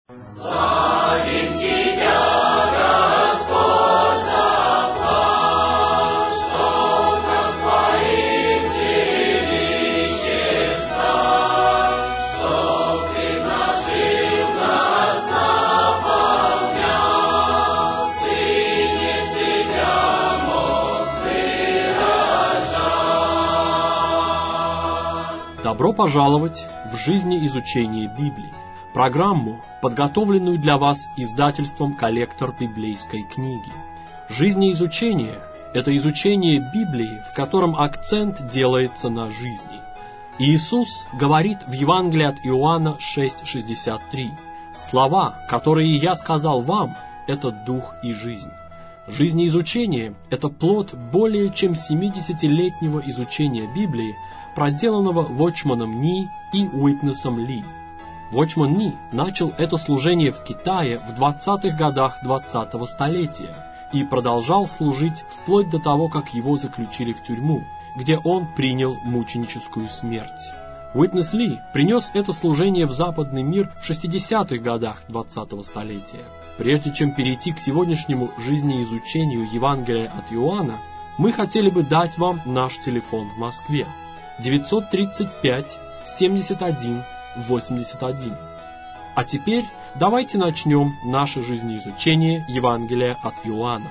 Добро пожаловать в «Жизнеизучение Библии», программу, подготовленную для вас издательством «Коллектор библейской книги». Жизнеизучение – это изучение Библии, в котором акцент делается на жизни. Иисус говорит в Евангелии от Иоанна 6,63: «Слова, которые я сказал вам, это дух и жизнь». Жизнеизучение – это плод более чем 70-летнего изучения Библии, проделанного Вочманом Ни и Уитнесом Ли. Вочман Ни начал это служение в Китае в 20-х годах 20-го столетия и продолжал служить вплоть до того, как его заключили в тюрьму, где он принял мученическую смерть. Уитнес Ли принес это служение в западный мир в 60-х годах 20-го столетия. Прежде чем перейти к сегодняшнему жизнеизучению Евангелия от Иоанна, мы хотели бы дать вам наш телефон в Москве. 935 71 81. А теперь давайте начнем наше жизнеизучение Евангелия от Иоанна.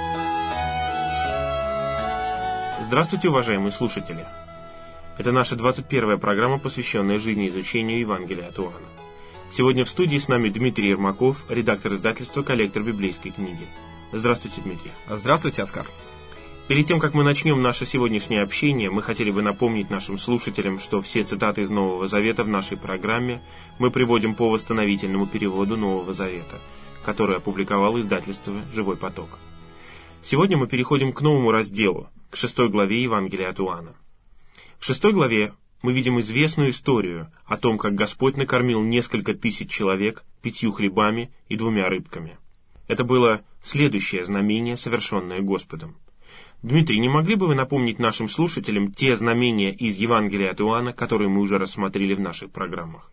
Здравствуйте, уважаемые слушатели! Это наша 21-я программа, посвященная жизнеизучению Евангелия от Иоанна. Сегодня в студии с нами Дмитрий Ермаков, редактор издательства «Коллектор библейской книги». Здравствуйте, Дмитрий. Здравствуйте, Оскар. Перед тем, как мы начнем наше сегодняшнее общение, мы хотели бы напомнить нашим слушателям, что все цитаты из Нового Завета в нашей программе мы приводим по восстановительному переводу Нового Завета, который опубликовало издательство «Живой поток». Сегодня мы переходим к новому разделу, к 6 главе Евангелия от Иоанна. В 6 главе мы видим известную историю о том, как Господь накормил несколько тысяч человек 5 хлебами и 2 рыбками. Это было следующее знамение, совершенное Господом. Дмитрий, не могли бы вы напомнить нашим слушателям те знамения из Евангелия от Иоанна, которые мы уже рассмотрели в наших программах?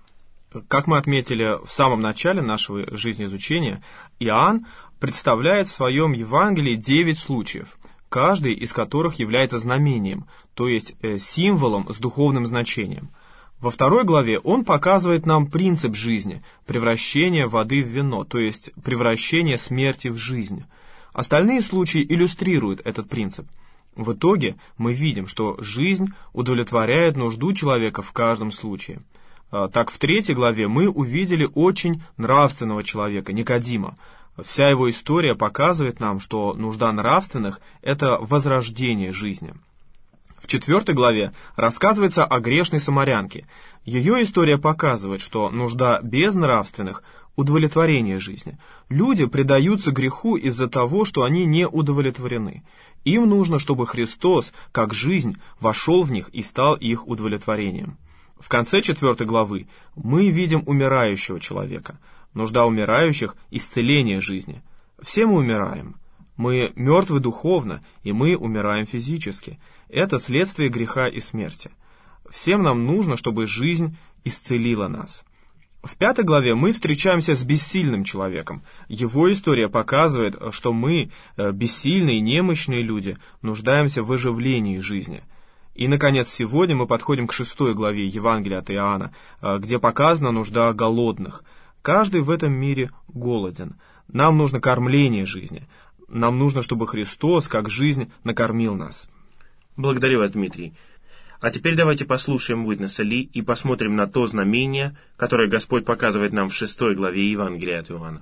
Как мы отметили в самом начале нашего жизнеизучения, Иоанн представляет в своем Евангелии 9 случаев, каждый из которых является знамением, то есть символом с духовным значением. Во 2 главе он показывает нам принцип жизни, превращение воды в вино, то есть превращение смерти в жизнь. Остальные случаи иллюстрируют этот принцип. В итоге мы видим, что жизнь удовлетворяет нужду человека в каждом случае. Так, в 3 главе мы увидели очень нравственного человека, Никодима. Вся его история показывает нам, что нужда нравственных – это возрождение жизни. В 4 главе рассказывается о грешной самарянке. Ее история показывает, что нужда безнравственных – удовлетворение жизни. Люди предаются греху из-за того, что они не удовлетворены. Им нужно, чтобы Христос, как жизнь, вошел в них и стал их удовлетворением. В конце 4 главы мы видим умирающего человека. Нужда умирающих – исцеление жизни. Все мы умираем. Мы мертвы духовно, и мы умираем физически. Это следствие греха и смерти. Всем нам нужно, чтобы жизнь исцелила нас. В 5 главе мы встречаемся с бессильным человеком. Его история показывает, что мы, бессильные, немощные люди, нуждаемся в оживлении жизни. И, наконец, сегодня мы подходим к 6 главе Евангелия от Иоанна, где показана нужда голодных. Каждый в этом мире голоден. Нам нужно кормление жизни. Нам нужно, чтобы Христос, как жизнь, накормил нас. Благодарю вас, Дмитрий. А теперь давайте послушаем Уитнеса Ли и посмотрим на то знамение, которое Господь показывает нам в 6 главе Евангелия от Иоанна.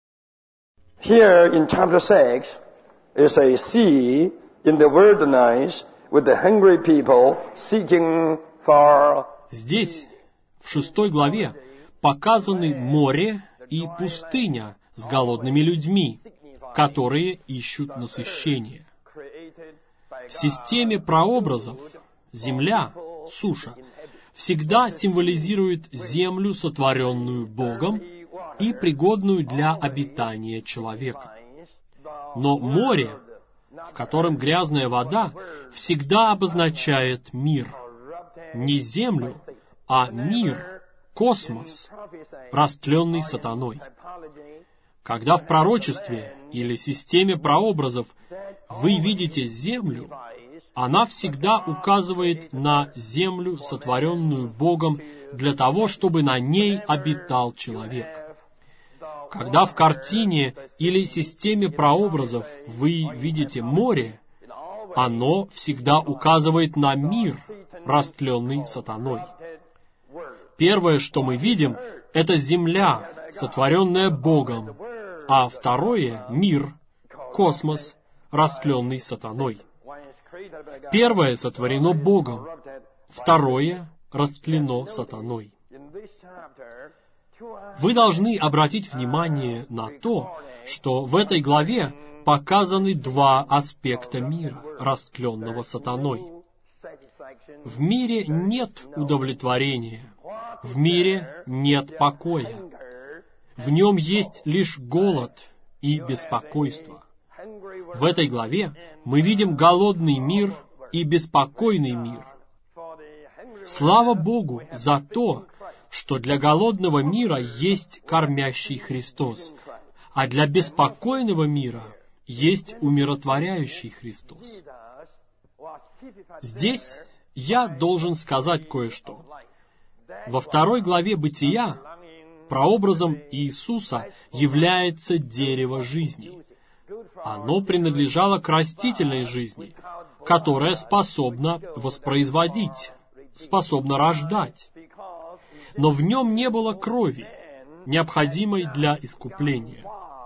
Here in chapter 6 is a sea in the wilderness with the hungry people seeking for... Здесь, в 6 главе, показаны море и пустыня с голодными людьми, которые ищут насыщения. В системе прообразов земля, суша, всегда символизирует землю, сотворенную Богом и пригодную для обитания человека. Но море, в котором грязная вода, всегда обозначает мир. Не землю, а мир, космос, растленный сатаной. Когда в пророчестве или системе прообразов вы видите землю, она всегда указывает на землю, сотворенную Богом, для того, чтобы на ней обитал человек. Когда в картине или системе прообразов вы видите море, оно всегда указывает на мир, растленный сатаной. Первое, что мы видим, это земля, сотворенная Богом, а второе — мир, космос, растленный сатаной. Первое сотворено Богом, второе растлено сатаной. Вы должны обратить внимание на то, что в этой главе показаны два аспекта мира, растленного сатаной. В мире нет удовлетворения, в мире нет покоя. В нем есть лишь голод и беспокойство. В этой главе мы видим голодный мир и беспокойный мир. Слава Богу за то, что для голодного мира есть кормящий Христос, а для беспокойного мира есть умиротворяющий Христос. Здесь я должен сказать кое-что. Во 2 главе Бытия прообразом Иисуса является дерево жизни. Оно принадлежало к растительной жизни, которая способна воспроизводить, способна рождать. Но в нем не было крови, необходимой для искупления.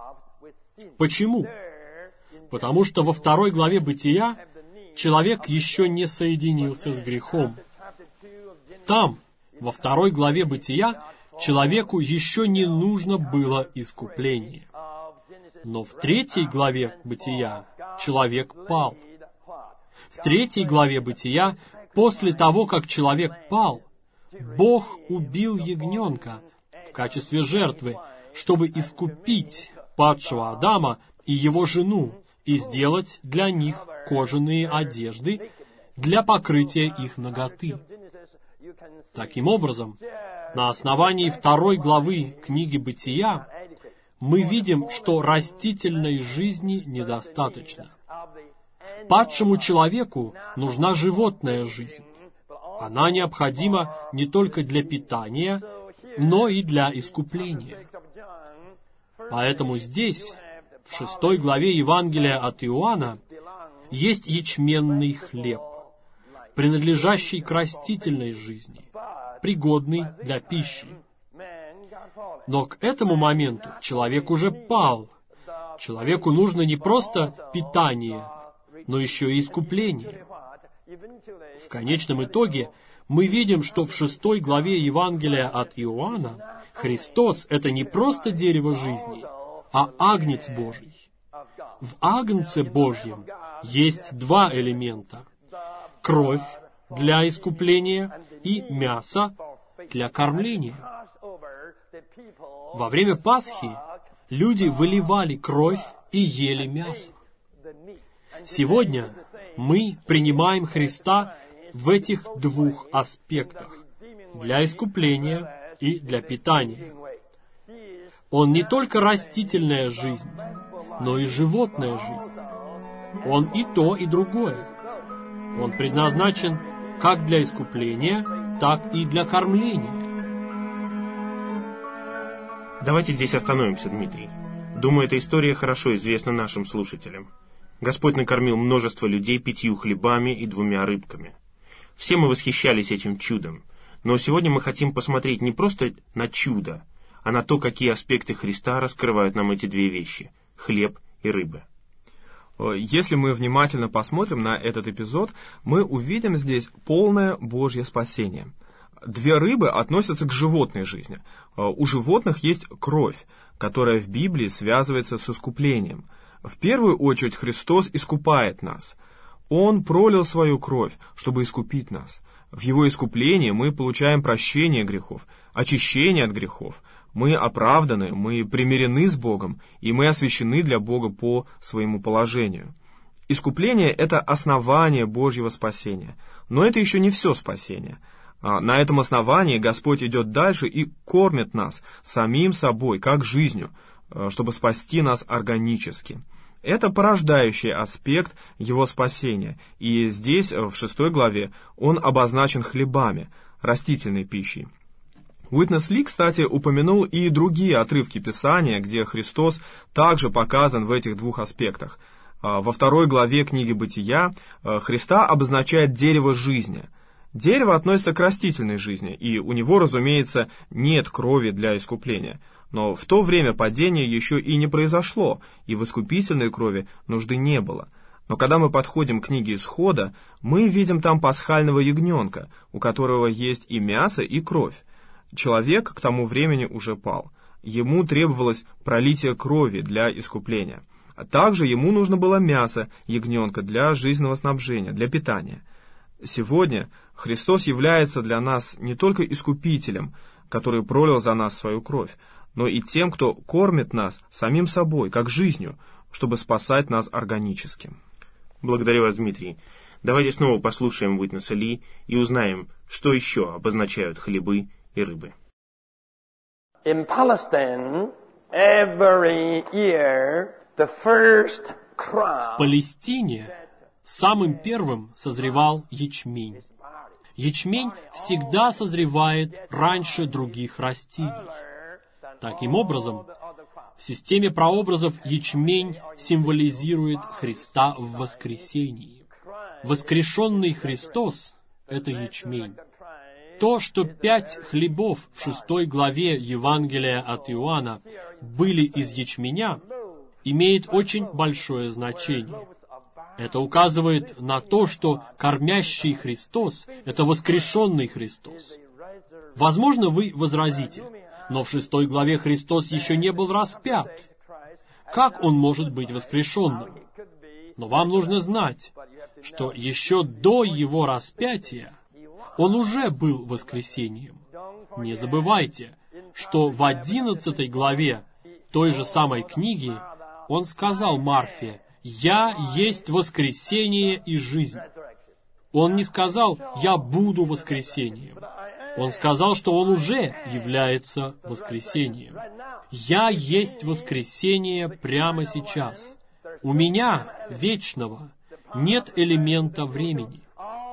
Почему? Потому что во 2 главе Бытия человек еще не соединился с грехом. Там, во 2 главе Бытия, человеку еще не нужно было искупление. Но в 3 главе Бытия человек пал. В 3 главе Бытия, после того, как человек пал, Бог убил ягненка в качестве жертвы, чтобы искупить падшего Адама и его жену и сделать для них кожаные одежды для покрытия их наготы. Таким образом, на основании 2 главы книги Бытия мы видим, что растительной жизни недостаточно. Падшему человеку нужна животная жизнь. Она необходима не только для питания, но и для искупления. Поэтому здесь, в 6 главе Евангелия от Иоанна, есть ячменный хлеб, принадлежащий к растительной жизни, пригодный для пищи. Но к этому моменту человек уже пал. Человеку нужно не просто питание, но еще и искупление. В конечном итоге мы видим, что в 6 главе Евангелия от Иоанна Христос — это не просто дерево жизни, а Агнец Божий. В Агнце Божьем есть два элемента — кровь для искупления и мясо для кормления. Во время Пасхи люди выливали кровь и ели мясо. Сегодня мы принимаем Христа в этих двух аспектах — для искупления и для питания. Он не только растительная жизнь, но и животная жизнь. Он и то, и другое. Он предназначен как для искупления, так и для кормления. Давайте здесь остановимся, Дмитрий. Думаю, эта история хорошо известна нашим слушателям. Господь накормил множество людей 5 хлебами и 2 рыбками. Все мы восхищались этим чудом. Но сегодня мы хотим посмотреть не просто на чудо, а на то, какие аспекты Христа раскрывают нам эти 2 вещи — хлеб и рыба. Если мы внимательно посмотрим на этот эпизод, мы увидим здесь полное Божье спасение. 2 рыбы относятся к животной жизни. У животных есть кровь, которая в Библии связывается с искуплением. В первую очередь Христос искупает нас. Он пролил свою кровь, чтобы искупить нас. В Его искуплении мы получаем прощение грехов, очищение от грехов. Мы оправданы, мы примирены с Богом, и мы освящены для Бога по своему положению. Искупление — это основание Божьего спасения. Но это еще не все спасение. На этом основании Господь идет дальше и кормит нас самим собой, как жизнью, чтобы спасти нас органически. Это порождающий аспект Его спасения, и здесь, в 6 главе, он обозначен хлебами, растительной пищей. Уитнес Ли, кстати, упомянул и другие отрывки Писания, где Христос также показан в этих двух аспектах. Во 2 главе книги «Бытия» Христа обозначает дерево жизни. Дерево относится к растительной жизни, и у него, разумеется, нет крови для искупления. Но в то время падение еще и не произошло, и в искупительной крови нужды не было. Но когда мы подходим к книге Исхода, мы видим там пасхального ягненка, у которого есть и мясо, и кровь. Человек к тому времени уже пал. Ему требовалось пролитие крови для искупления. А также ему нужно было мясо ягненка для жизненного снабжения, для питания. Сегодня Христос является для нас не только искупителем, который пролил за нас свою кровь, но и тем, кто кормит нас самим собой, как жизнью, чтобы спасать нас органически. Благодарю вас, Дмитрий. Давайте снова послушаем Уитнеса Ли и узнаем, что еще обозначают хлебы и рыбы. In Palestine, every year, the first crop. В Палестине самым первым созревал ячмень. Ячмень всегда созревает раньше других растений. Таким образом, в системе прообразов ячмень символизирует Христа в воскресении. Воскрешенный Христос — это ячмень. То, что 5 хлебов в 6 главе Евангелия от Иоанна были из ячменя, имеет очень большое значение. Это указывает на то, что кормящий Христос — это воскрешенный Христос. Возможно, вы возразите, но в 6 главе Христос еще не был распят. Как Он может быть воскрешенным? Но вам нужно знать, что еще до Его распятия Он уже был воскресением. Не забывайте, что в 11 главе той же самой книги Он сказал Марфе: «Я есть воскресение и жизнь». Он не сказал: «Я буду воскресением». Он сказал, что Он уже является воскресением. «Я есть воскресение прямо сейчас. У Меня, вечного, нет элемента времени».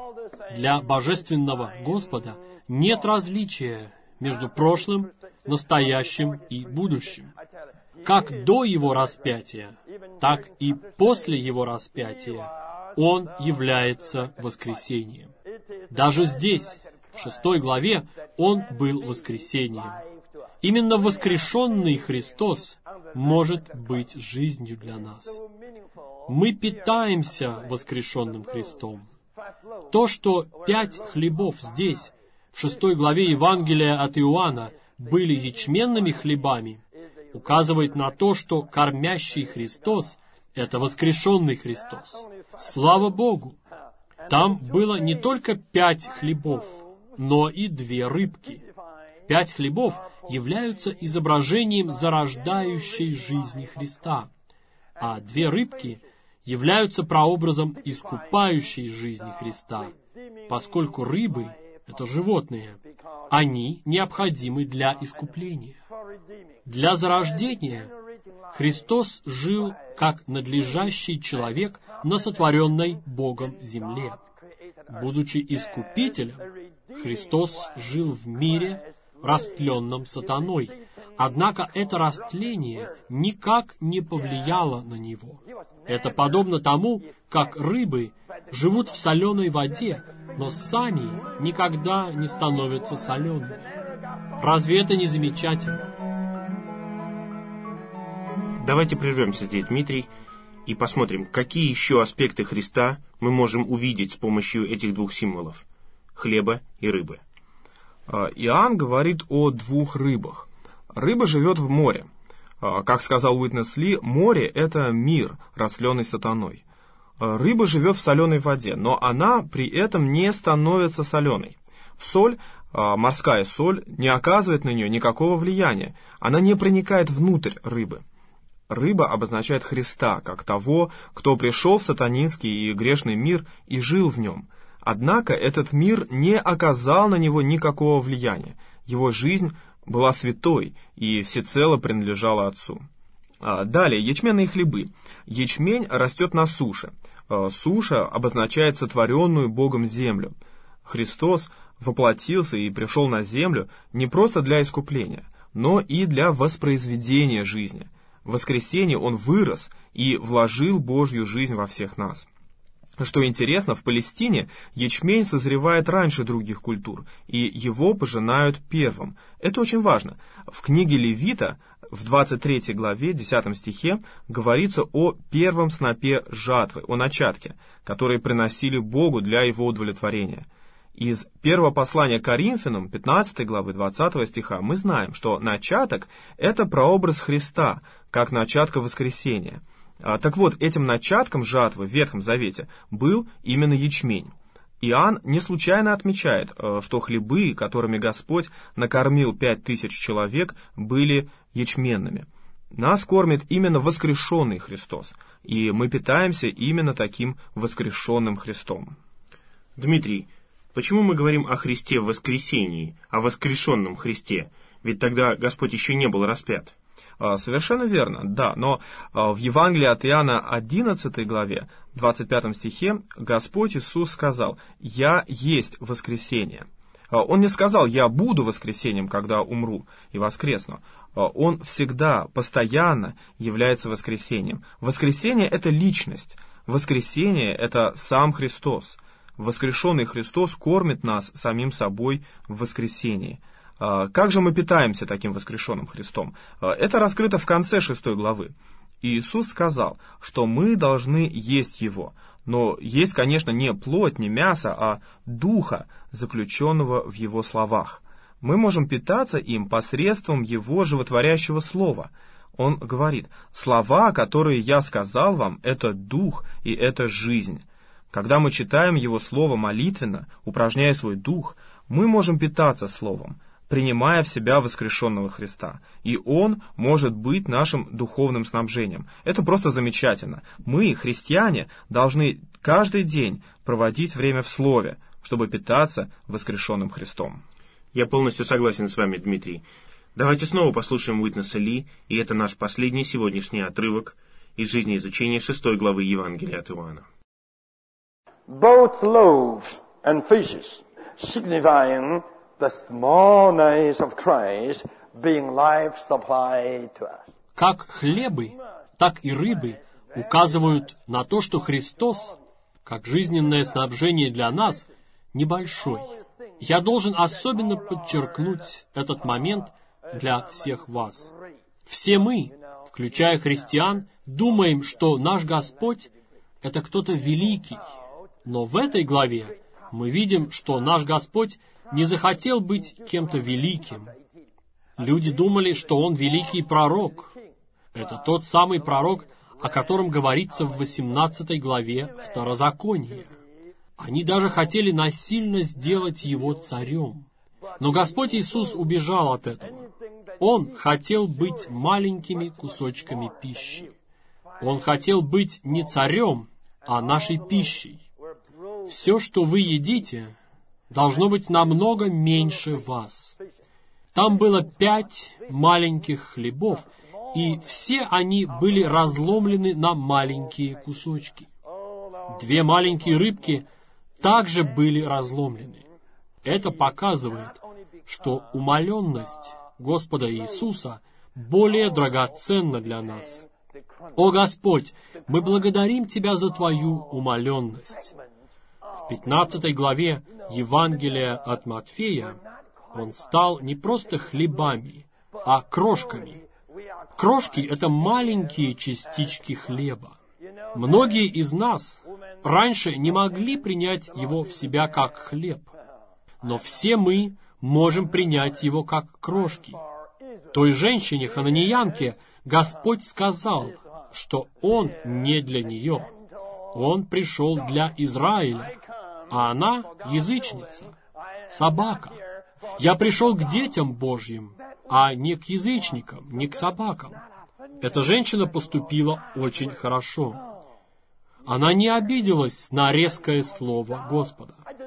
Для божественного Господа нет различия между прошлым, настоящим и будущим. Как до Его распятия, так и после Его распятия Он является воскресением. Даже здесь, в 6 главе, Он был воскресением. Именно воскрешенный Христос может быть жизнью для нас. Мы питаемся воскрешенным Христом. То, что 5 хлебов здесь, в 6 главе Евангелия от Иоанна, были ячменными хлебами, указывает на то, что кормящий Христос — это воскрешенный Христос. Слава Богу! Там было не только 5 хлебов, но и 2 рыбки. 5 хлебов являются изображением зарождающей жизни Христа, а 2 рыбки являются прообразом искупающей жизни Христа, поскольку рыбы — это животные. Они необходимы для искупления. Для зарождения Христос жил как надлежащий человек на сотворенной Богом земле. Будучи искупителем, Христос жил в мире, растленном сатаной. Однако это растление никак не повлияло на Него. Это подобно тому, как рыбы живут в соленой воде, но сами никогда не становятся солеными. Разве это не замечательно? Давайте прервемся здесь, Дмитрий, и посмотрим, какие еще аспекты Христа мы можем увидеть с помощью этих 2 символов — хлеба и рыбы. Иоанн говорит о 2 рыбах. Рыба живет в море. Как сказал Уитнес Ли, море — это мир, растленный сатаной. Рыба живет в соленой воде, но она при этом не становится соленой. Соль, морская соль, не оказывает на нее никакого влияния. Она не проникает внутрь рыбы. Рыба обозначает Христа, как того, кто пришел в сатанинский и грешный мир и жил в нем. Однако этот мир не оказал на него никакого влияния. Его жизнь была святой и всецело принадлежала Отцу. Далее, ячменные хлебы. Ячмень растет на суше. Суша обозначает сотворенную Богом землю. Христос воплотился и пришел на землю не просто для искупления, но и для воспроизведения жизни. В воскресенье Он вырос и вложил Божью жизнь во всех нас. Что интересно, в Палестине ячмень созревает раньше других культур, и его пожинают первым. Это очень важно. В книге Левита, в 23 главе, 10 стихе, говорится о первом снопе жатвы, о начатке, который приносили Богу для его удовлетворения. Из первого послания Коринфянам, 15 главы, 20 стиха, мы знаем, что начаток — это прообраз Христа, как начатка воскресения. Так вот, этим начатком жатвы в Ветхом Завете был именно ячмень. Иоанн не случайно отмечает, что хлебы, которыми Господь накормил 5000 человек, были ячменными. Нас кормит именно воскрешенный Христос, и мы питаемся именно таким воскрешенным Христом. Дмитрий, почему мы говорим о Христе в воскресении, о воскрешенном Христе? Ведь тогда Господь еще не был распят. Совершенно верно, да, но в Евангелии от Иоанна 11 главе, 25 стихе, Господь Иисус сказал: «Я есть воскресение». Он не сказал: «Я буду воскресением, когда умру и воскресну». Он всегда, постоянно является воскресением. Воскресение — это личность, воскресение — это сам Христос. Воскрешенный Христос кормит нас самим собой в воскресении. Как же мы питаемся таким воскрешенным Христом? Это раскрыто в конце 6 главы. Иисус сказал, что мы должны есть Его, но есть, конечно, не плоть, не мясо, а духа, заключенного в Его словах. Мы можем питаться им посредством Его животворящего слова. Он говорит: «Слова, которые я сказал вам, это дух и это жизнь». Когда мы читаем Его слово молитвенно, упражняя свой дух, мы можем питаться словом, принимая в себя воскрешенного Христа. И Он может быть нашим духовным снабжением. Это просто замечательно. Мы, христиане, должны каждый день проводить время в Слове, чтобы питаться воскрешенным Христом. Я полностью согласен с вами, Дмитрий. Давайте снова послушаем Уитнеса Ли, и это наш последний сегодняшний отрывок из жизнеизучения 6 главы Евангелия от Иоанна. Both loaves and fishes, signifying the smallness of Christ being life supply to us. Как хлебы, так и рыбы указывают на то, что Христос, как жизненное снабжение для нас, небольшой. Я должен особенно подчеркнуть этот момент для всех вас. Все мы, включая христиан, думаем, что наш Господь — это кто-то великий. Но в этой главе мы видим, что наш Господь не захотел быть кем-то великим. Люди думали, что Он великий пророк. Это тот самый пророк, о котором говорится в 18 главе Второзакония. Они даже хотели насильно сделать Его царем. Но Господь Иисус убежал от этого. Он хотел быть маленькими кусочками пищи. Он хотел быть не царем, а нашей пищей. Все, что вы едите, должно быть намного меньше вас. Там было 5 маленьких хлебов, и все они были разломлены на маленькие кусочки. 2 маленькие рыбки также были разломлены. Это показывает, что умоленность Господа Иисуса более драгоценна для нас. О Господь, мы благодарим Тебя за Твою умоленность. В 15 главе Евангелия от Матфея Он стал не просто хлебами, а крошками. Крошки — это маленькие частички хлеба. Многие из нас раньше не могли принять его в себя как хлеб, но все мы можем принять его как крошки. Той женщине, хананиянке, Господь сказал, что Он не для нее. Он пришел для Израиля, а она язычница, собака. Я пришел к детям Божьим, а не к язычникам, не к собакам. Эта женщина поступила очень хорошо. Она не обиделась на резкое слово Господа.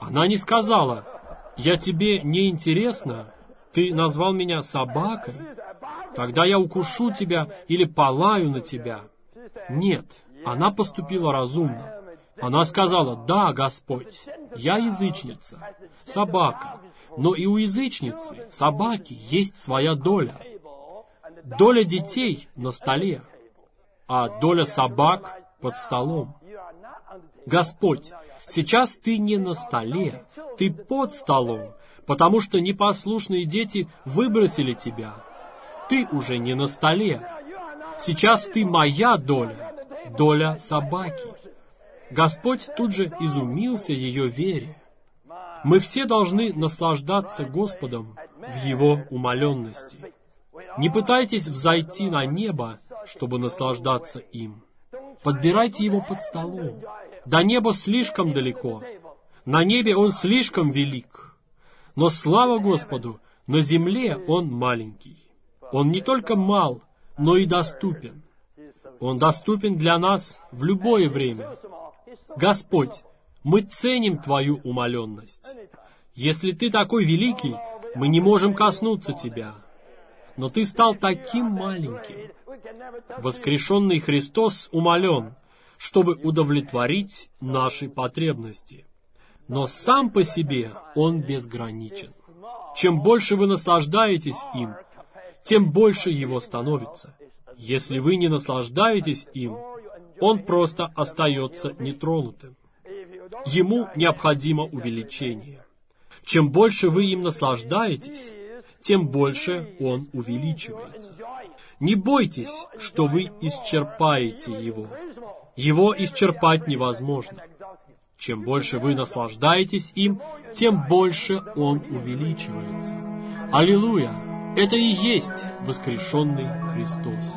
Она не сказала: «Я тебе не интересна, ты назвал меня собакой, тогда я укушу тебя или полаю на тебя». Нет, она поступила разумно. Она сказала: «Да, Господь, я язычница, собака, но и у язычницы, собаки, есть своя доля. Доля детей на столе, а доля собак под столом. Господь, сейчас ты не на столе, ты под столом, потому что непослушные дети выбросили тебя. Ты уже не на столе. Сейчас ты моя доля, доля собаки». Господь тут же изумился ее вере. Мы все должны наслаждаться Господом в Его умоленности. Не пытайтесь взойти на небо, чтобы наслаждаться им. Подбирайте Его под столом. До неба слишком далеко. На небе Он слишком велик. Но слава Господу, на земле Он маленький. Он не только мал, но и доступен. Он доступен для нас в любое время. Господь, мы ценим Твою умоленность. Если Ты такой великий, мы не можем коснуться Тебя. Но Ты стал таким маленьким. Воскрешенный Христос умолен, чтобы удовлетворить наши потребности. Но сам по себе Он безграничен. Чем больше вы наслаждаетесь им, тем больше Его становится. Если вы не наслаждаетесь им, Он просто остается нетронутым. Ему необходимо увеличение. Чем больше вы им наслаждаетесь, тем больше Он увеличивается. Не бойтесь, что вы исчерпаете Его. Его исчерпать невозможно. Чем больше вы наслаждаетесь им, тем больше Он увеличивается. Аллилуйя! Это и есть воскрешенный Христос.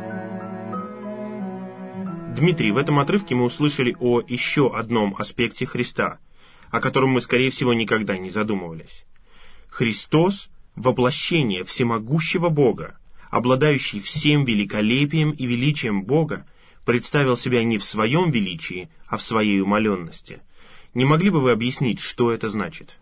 Дмитрий, в этом отрывке мы услышали о еще одном аспекте Христа, о котором мы, скорее всего, никогда не задумывались. Христос — воплощение всемогущего Бога, обладающий всем великолепием и величием Бога, представил себя не в своем величии, а в своей умоленности. Не могли бы вы объяснить, что это значит?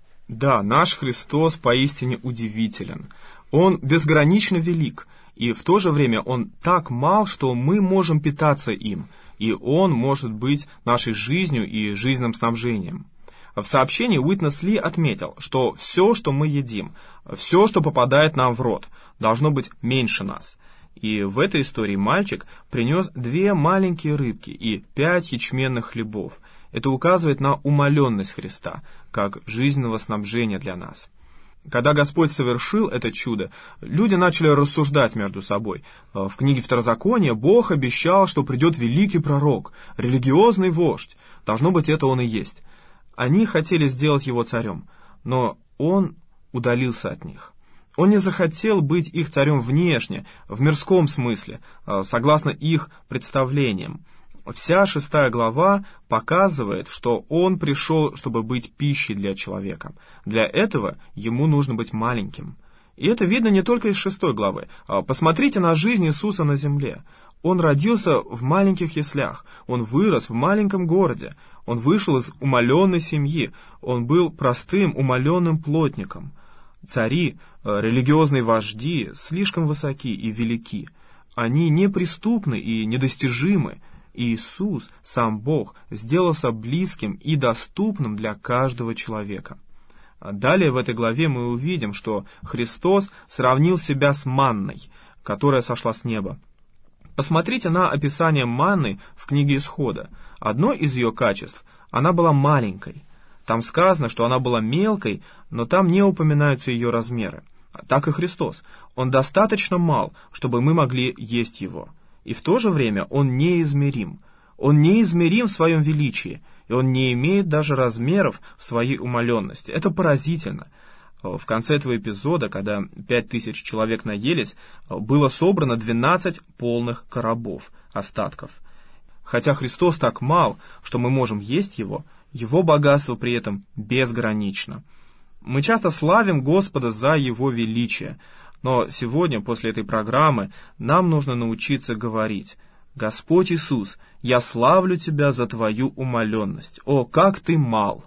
Да, наш Христос поистине удивителен. Он безгранично велик, и в то же время Он так мал, что мы можем питаться им, и Он может быть нашей жизнью и жизненным снабжением. В сообщении Уитнес Ли отметил, что все, что мы едим, все, что попадает нам в рот, должно быть меньше нас. И в этой истории мальчик принес 2 маленькие рыбки и 5 ячменных хлебов. Это указывает на умоленность Христа, как жизненного снабжения для нас. Когда Господь совершил это чудо, люди начали рассуждать между собой. В книге Второзакония Бог обещал, что придет великий пророк, религиозный вождь. Должно быть, это он и есть. Они хотели сделать его царем, но он удалился от них. Он не захотел быть их царем внешне, в мирском смысле, согласно их представлениям. Вся 6 глава показывает, что он пришел, чтобы быть пищей для человека. Для этого ему нужно быть маленьким. И это видно не только из 6 главы. Посмотрите на жизнь Иисуса на земле. Он родился в маленьких яслях, он вырос в маленьком городе, он вышел из умаленной семьи, он был простым умаленным плотником. Цари, религиозные вожди слишком высоки и велики. Они неприступны и недостижимы. Иисус, сам Бог, сделался близким и доступным для каждого человека. Далее в этой главе мы увидим, что Христос сравнил себя с манной, которая сошла с неба. Посмотрите на описание манны в книге Исхода. Одно из ее качеств — она была маленькой. Там сказано, что она была мелкой, но там не упоминаются ее размеры. Так и Христос. Он достаточно мал, чтобы мы могли есть его. И в то же время он неизмерим. Он неизмерим в своем величии, и он не имеет даже размеров в своей умаленности. Это поразительно. В конце этого эпизода, когда 5000 человек наелись, было собрано 12 полных коробов остатков. Хотя Христос так мал, что мы можем есть его богатство при этом безгранично. Мы часто славим Господа за Его величие, но сегодня, после этой программы, нам нужно научиться говорить: «Господь Иисус, я славлю Тебя за Твою умаленность. О, как Ты мал!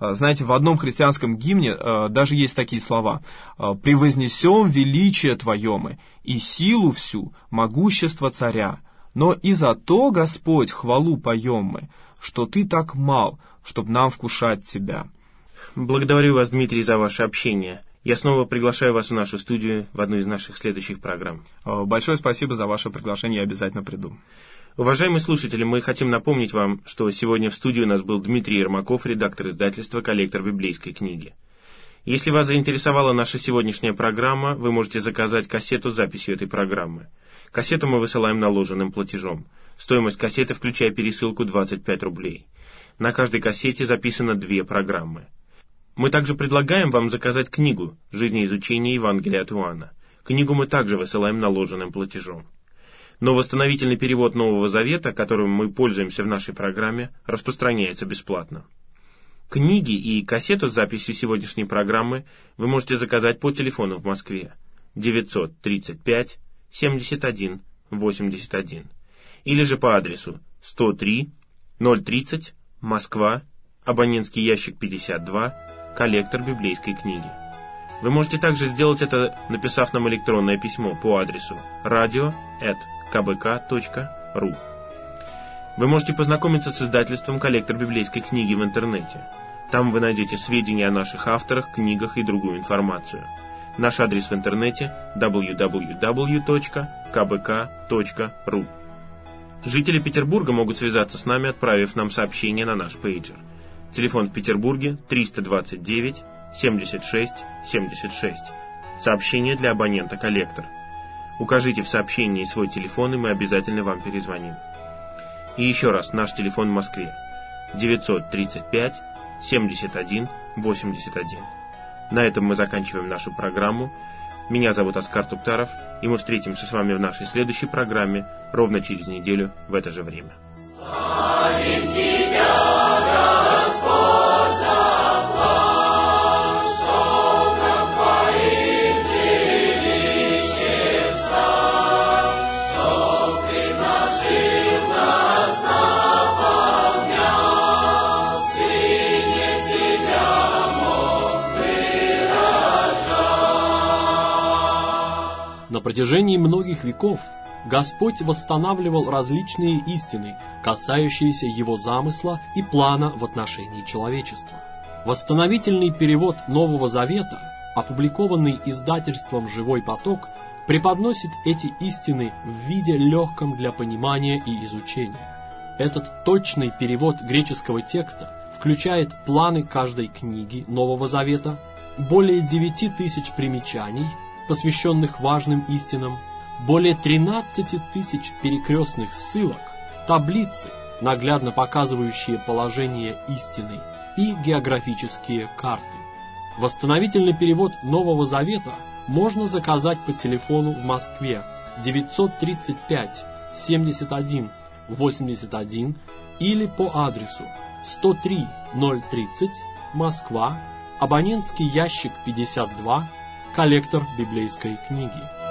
Знаете, в одном христианском гимне даже есть такие слова: «Превознесем величие Твое мы и силу всю, могущество царя. Но и за то, Господь, хвалу поем мы, что Ты так мал, чтоб нам вкушать Тебя». Благодарю вас, Дмитрий, за ваше общение. Я снова приглашаю вас в нашу студию в одну из наших следующих программ. Большое спасибо за ваше приглашение, я обязательно приду. Уважаемые слушатели, мы хотим напомнить вам, что сегодня в студии у нас был Дмитрий Ермаков, редактор издательства «Коллектор библейской книги». Если вас заинтересовала наша сегодняшняя программа, вы можете заказать кассету с записью этой программы. Кассету мы высылаем наложенным платежом. Стоимость кассеты, включая пересылку, 25 рублей. На каждой кассете записано 2 программы. Мы также предлагаем вам заказать книгу «Жизнеизучение Евангелия от Иоанна». Книгу мы также высылаем наложенным платежом. Но восстановительный перевод Нового Завета, которым мы пользуемся в нашей программе, распространяется бесплатно. Книги и кассету с записью сегодняшней программы вы можете заказать по телефону в Москве 935 71 81 или же по адресу 103 030 Москва, абонентский ящик 52, коллектор библейской книги. Вы можете также сделать это, написав нам электронное письмо по адресу radio@kbk.ru. Вы можете познакомиться с издательством «Коллектор библейской книги» в интернете. Там вы найдете сведения о наших авторах, книгах и другую информацию. Наш адрес в интернете www.kbk.ru. Жители Петербурга могут связаться с нами, отправив нам сообщение на наш пейджер. Телефон в Петербурге 329 76 76. Сообщение для абонента «Коллектор». Укажите в сообщении свой телефон, и мы обязательно вам перезвоним. И еще раз, наш телефон в Москве 935 71 81. На этом мы заканчиваем нашу программу. Меня зовут Оскар Туктаров, и мы встретимся с вами в нашей следующей программе ровно через неделю в это же время. Славим Тебя! На протяжении многих веков Господь восстанавливал различные истины, касающиеся Его замысла и плана в отношении человечества. Восстановительный перевод Нового Завета, опубликованный издательством «Живой поток», преподносит эти истины в виде легком для понимания и изучения. Этот точный перевод греческого текста включает планы каждой книги Нового Завета, более 9000 примечаний, посвященных важным истинам, более 13 тысяч перекрестных ссылок, таблицы, наглядно показывающие положение истины, и географические карты. Восстановительный перевод Нового Завета можно заказать по телефону в Москве 935 71 81 или по адресу 103 030 Москва, абонентский ящик 52, коллектор библейской книги.